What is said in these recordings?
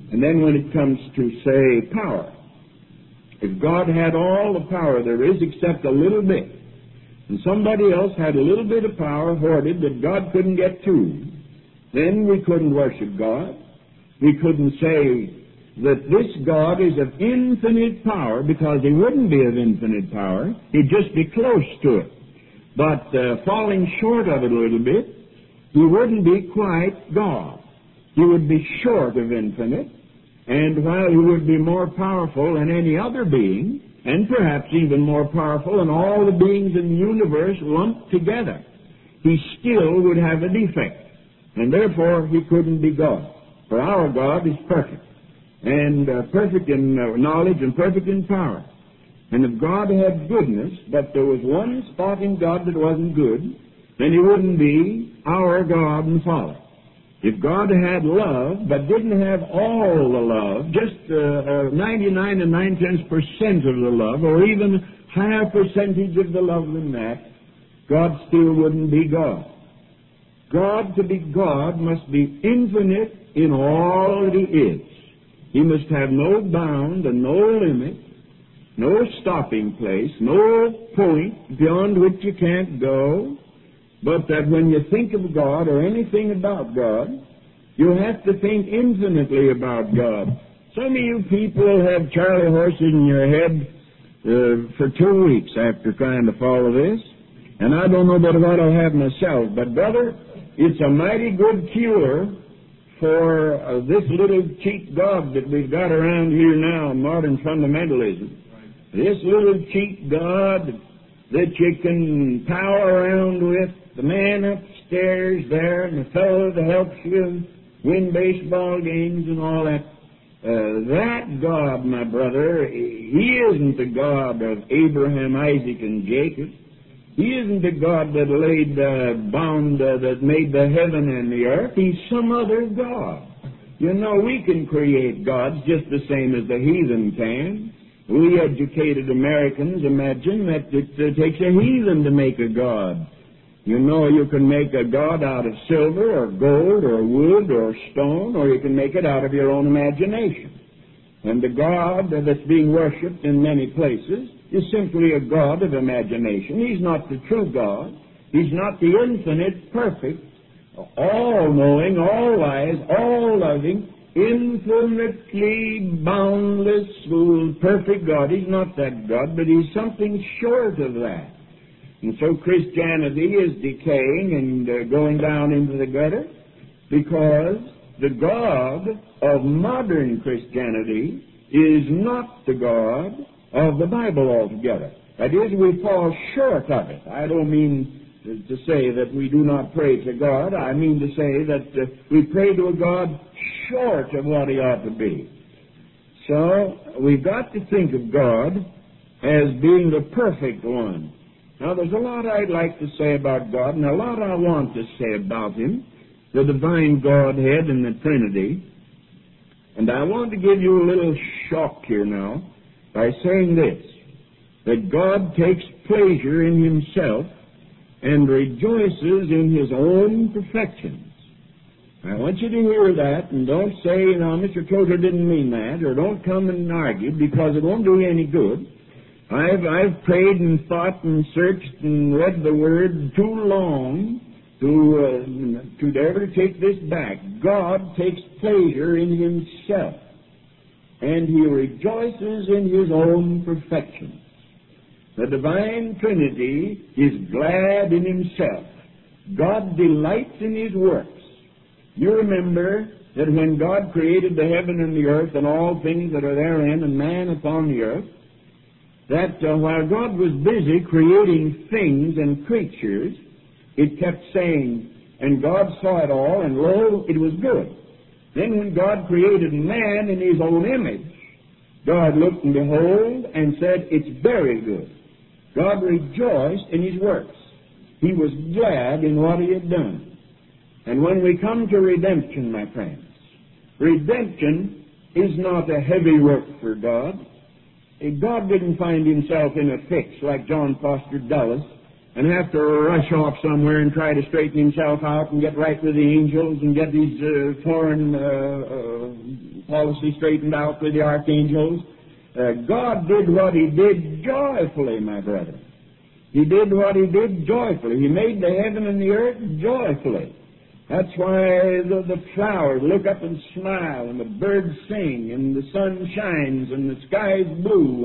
And then when it comes to, say, power, if God had all the power there is except a little bit, and somebody else had a little bit of power hoarded that God couldn't get to, then we couldn't worship God. We couldn't say that this God is of infinite power, because He wouldn't be of infinite power. He'd just be close to it. But falling short of it a little bit, He wouldn't be quite God. He would be short of infinite, and while He would be more powerful than any other being, and perhaps even more powerful than all the beings in the universe lumped together, He still would have a defect, and therefore He couldn't be God. For our God is perfect, and perfect in knowledge and perfect in power. And if God had goodness, but there was one spot in God that wasn't good, then He wouldn't be our God and Father. If God had love, but didn't have all the love, just 99 and 9/10% of the love, or even higher percentage of the love than that, God still wouldn't be God. God, to be God, must be infinite in all that He is. He must have no bound and no limit, no stopping place, no point beyond which you can't go, but that when you think of God or anything about God, you have to think infinitely about God. Some of you people have Charlie horses in your head for 2 weeks after trying to follow this, and I don't know but what I'll have myself. But, brother, it's a mighty good cure for this little cheap God that we've got around here now, modern fundamentalism. This little cheap God that you can power around with, the man upstairs there and the fellow that helps you win baseball games and all that. That God, my brother, He isn't the God of Abraham, Isaac, and Jacob. He isn't the God that laid that made the heaven and the earth. He's some other God. You know, we can create gods just the same as the heathen can. We educated Americans imagine that it takes a heathen to make a god. You know, you can make a god out of silver or gold or wood or stone, or you can make it out of your own imagination. And the God that's being worshipped in many places is simply a God of imagination. He's not the true God. He's not the infinite, perfect, all-knowing, all-wise, all-loving, infinitely boundless, perfect God. He's not that God, but He's something short of that. And so Christianity is decaying and going down into the gutter because the God of modern Christianity is not the God of the Bible altogether. That is, we fall short of it. I don't mean to say that we do not pray to God. I mean to say that we pray to a God short of what He ought to be. So we've got to think of God as being the perfect one. Now, there's a lot I'd like to say about God, and a lot I want to say about Him, the divine Godhead and the Trinity. And I want to give you a little shock here now by saying this, that God takes pleasure in Himself and rejoices in His own perfections. I want you to hear that, and don't say, Mr. Tozer didn't mean that, or don't come and argue, because it won't do you any good. I've prayed and thought and searched and read the Word too long to ever take this back. God takes pleasure in Himself, and He rejoices in His own perfections. The divine Trinity is glad in Himself. God delights in His works. You remember that when God created the heaven and the earth and all things that are therein, and man upon the earth, that while God was busy creating things and creatures, it kept saying, and God saw it all, and lo, it was good. Then when God created man in His own image, God looked and behold and said, it's very good. God rejoiced in His works. He was glad in what He had done. And when we come to redemption, my friends, redemption is not a heavy work for God. God didn't find Himself in a fix like John Foster Dulles and have to rush off somewhere and try to straighten himself out and get right with the angels and get his foreign policy straightened out with the archangels. God did what He did joyfully, my brethren. He did what He did joyfully. He made the heaven and the earth joyfully. That's why the flowers look up and smile, and the birds sing, and the sun shines, and the sky is blue,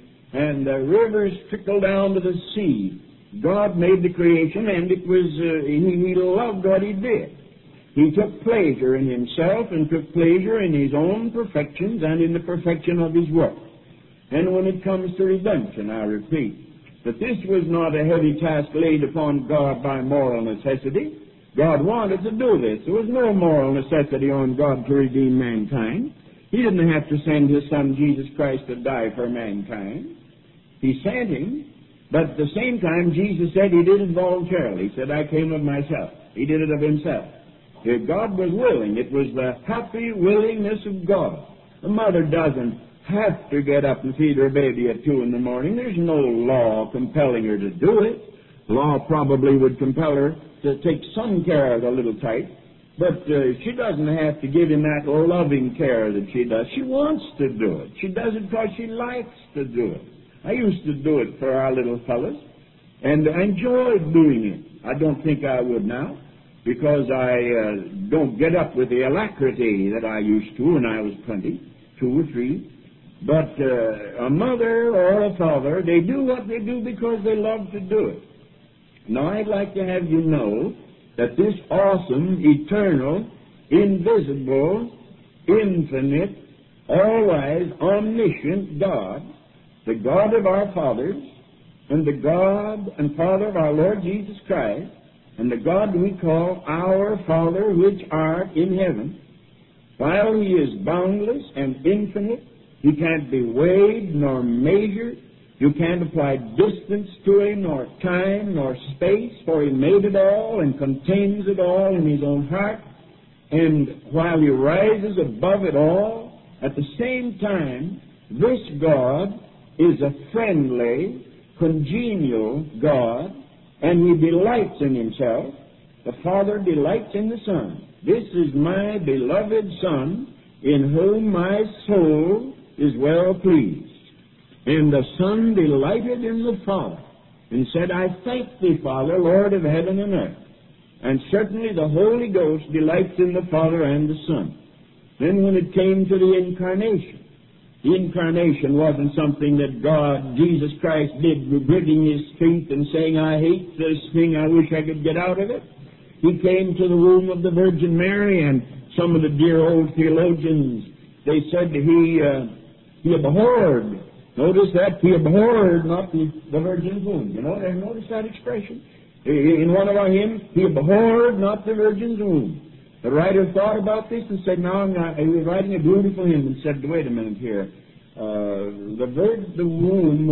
and the rivers trickle down to the sea. God made the creation, and it was He loved what He did. He took pleasure in Himself and took pleasure in His own perfections and in the perfection of His work. And when it comes to redemption, I repeat, that this was not a heavy task laid upon God by moral necessity. God wanted to do this. There was no moral necessity on God to redeem mankind. He didn't have to send His Son, Jesus Christ, to die for mankind. He sent Him, but at the same time, Jesus said He did it voluntarily. He said, I came of myself. He did it of Himself. If God was willing, it was the happy willingness of God. A mother doesn't have to get up and feed her baby at 2 in the morning. There's no law compelling her to do it. Law probably would compel her to take some care of the little tyke, but she doesn't have to give him that loving care that she does. She wants to do it. She does it because she likes to do it. I used to do it for our little fellas, and I enjoyed doing it. I don't think I would now, because I don't get up with the alacrity that I used to when I was 20, 2 or 3. But a mother or a father, they do what they do because they love to do it. Now, I'd like to have you know that this awesome, eternal, invisible, infinite, all-wise, omniscient God, the God of our fathers, and the God and Father of our Lord Jesus Christ, and the God we call our Father which art in heaven, while He is boundless and infinite, He can't be weighed nor measured. You can't apply distance to Him, nor time, nor space, for He made it all and contains it all in His own heart. And while He rises above it all, at the same time, this God is a friendly, congenial God, and He delights in Himself. The Father delights in the Son. This is my beloved Son, in whom my soul is well pleased. And the Son delighted in the Father, and said, I thank Thee, Father, Lord of heaven and earth. And certainly the Holy Ghost delights in the Father and the Son. Then when it came to the incarnation wasn't something that God, Jesus Christ, did, gritting His teeth and saying, I hate this thing, I wish I could get out of it. He came to the womb of the Virgin Mary, and some of the dear old theologians, they said He abhorred. Notice that, He abhorred not the Virgin's womb. You know, notice that expression? In one of our hymns, He abhorred not the Virgin's womb. The writer thought about this and said, he was writing a beautiful hymn and said, wait a minute here. The womb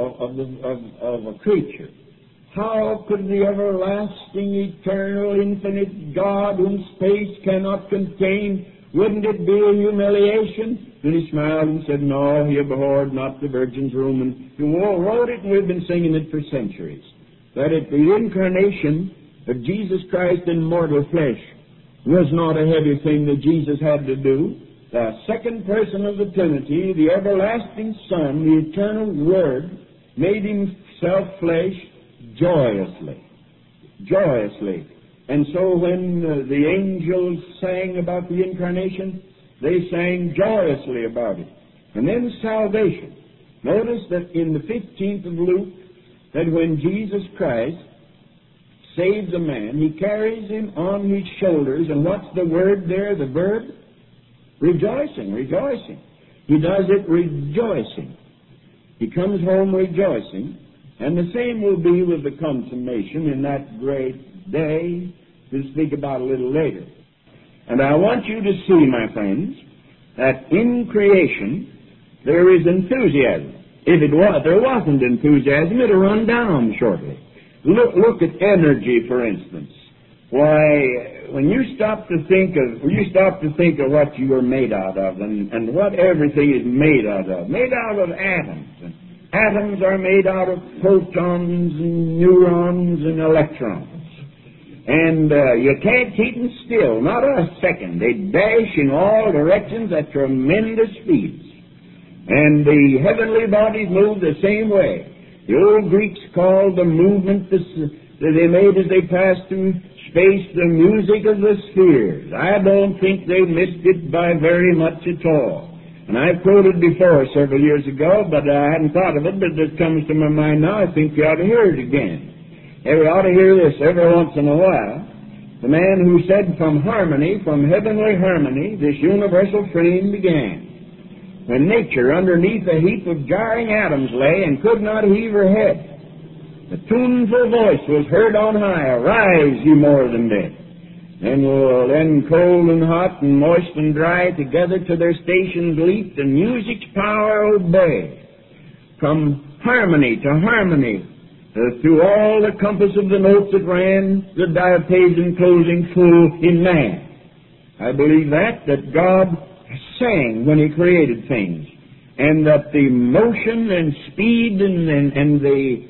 of a creature. How could the everlasting, eternal, infinite God, whom space cannot contain, wouldn't it be a humiliation? Then he smiled and said, no, He abhorred not the Virgin's womb. And he wrote it, and we've been singing it for centuries. That at the incarnation of Jesus Christ in mortal flesh was not a heavy thing that Jesus had to do. The second person of the Trinity, the everlasting Son, the eternal Word, made Himself flesh joyously. Joyously. And so when the angels sang about the incarnation, they sang joyously about it. And then salvation. Notice that in the 15th of Luke, that when Jesus Christ saves a man, He carries him on His shoulders. And what's the word there, the verb? Rejoicing, rejoicing. He does it rejoicing. He comes home rejoicing. And the same will be with the consummation in that great day we'll speak about a little later. And I want you to see, my friends, that in creation there is enthusiasm. If there wasn't enthusiasm, it'll run down shortly. Look at energy, for instance. Why, when you stop to think of what you are made out of, and what everything is made out of atoms, Atoms are made out of protons and neurons and electrons. And you can't keep them still, not a second. They dash in all directions at tremendous speeds. And the heavenly bodies move the same way. The old Greeks called the movement that they made as they passed through space the music of the spheres. I don't think they missed it by very much at all. And I've quoted before several years ago, but I hadn't thought of it, but it comes to my mind now. I think you ought to hear it again. And we ought to hear this every once in a while. The man who said, from harmony, from heavenly harmony, this universal frame began. When nature underneath a heap of jarring atoms lay and could not heave her head, the tuneful voice was heard on high, arise, ye more than dead. Then cold and hot and moist and dry together to their stations leaped, and music's power obey. From harmony to harmony, through all the compass of the notes that ran, the diapason closing full in man. I believe that God sang when He created things, and that the motion and speed and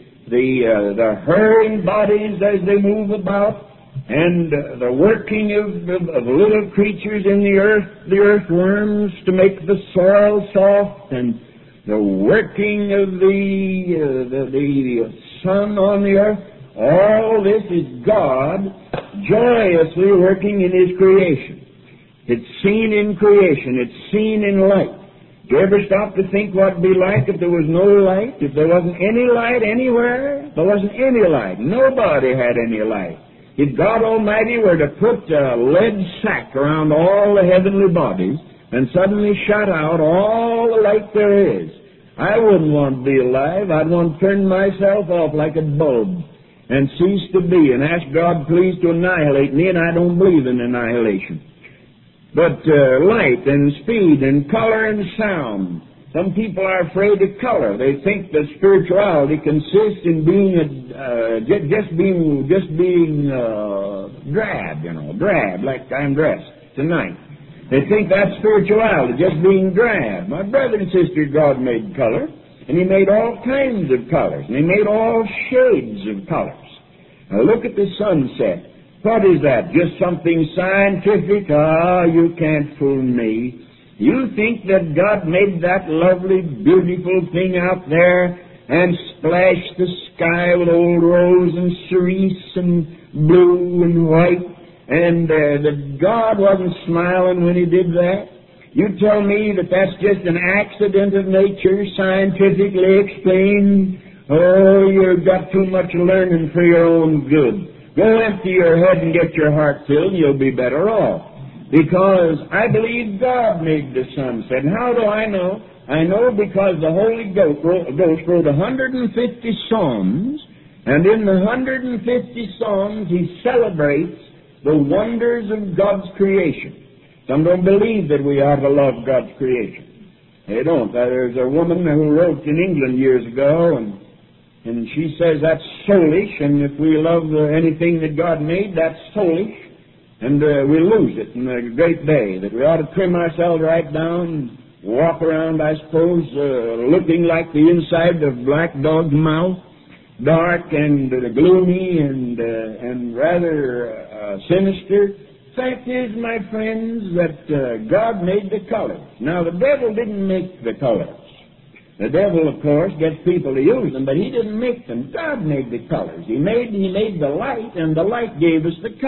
the hurrying bodies as they move about, and the working of little creatures in the earth, the earthworms, to make the soil soft, and the working of the sun on the earth, all this is God joyously working in His creation. It's seen in creation. It's seen in light. Do you ever stop to think what it'd be like if there was no light, if there wasn't any light anywhere? There wasn't any light. Nobody had any light. If God Almighty were to put a lead sack around all the heavenly bodies and suddenly shut out all the light there is, I wouldn't want to be alive. I'd want to turn myself off like a bulb and cease to be and ask God please to annihilate me, and I don't believe in annihilation. But light and speed and color and sound. Some people are afraid of color. They think that spirituality consists in being just being drab, drab like I'm dressed tonight. They think that's spirituality, just being drab. My brother and sister, God made color, and He made all kinds of colors, and He made all shades of colors. Now look at the sunset. What is that? Just something scientific? You can't fool me. You think that God made that lovely, beautiful thing out there and splashed the sky with old rose and cerise and blue and white, and that God wasn't smiling when He did that? You tell me that that's just an accident of nature, scientifically explained? Oh, you've got too much learning for your own good. Go empty your head and get your heart filled, and you'll be better off. Because I believe God made the sunset. And how do I know? I know because the Holy Ghost wrote 150 psalms, and in the 150 psalms He celebrates the wonders of God's creation. Some don't believe that we ought to love God's creation. They don't. There's a woman who wrote in England years ago, and she says that's soulish, and if we love anything that God made, that's soulish. And we lose it in a great day, that we ought to trim ourselves right down, walk around, I suppose, looking like the inside of Black Dog's mouth, dark and gloomy and rather sinister. Fact is, my friends, that God made the colors. Now, the devil didn't make the colors. The devil, of course, gets people to use them, but he didn't make them. God made the colors. He made the light, and the light gave us the colors.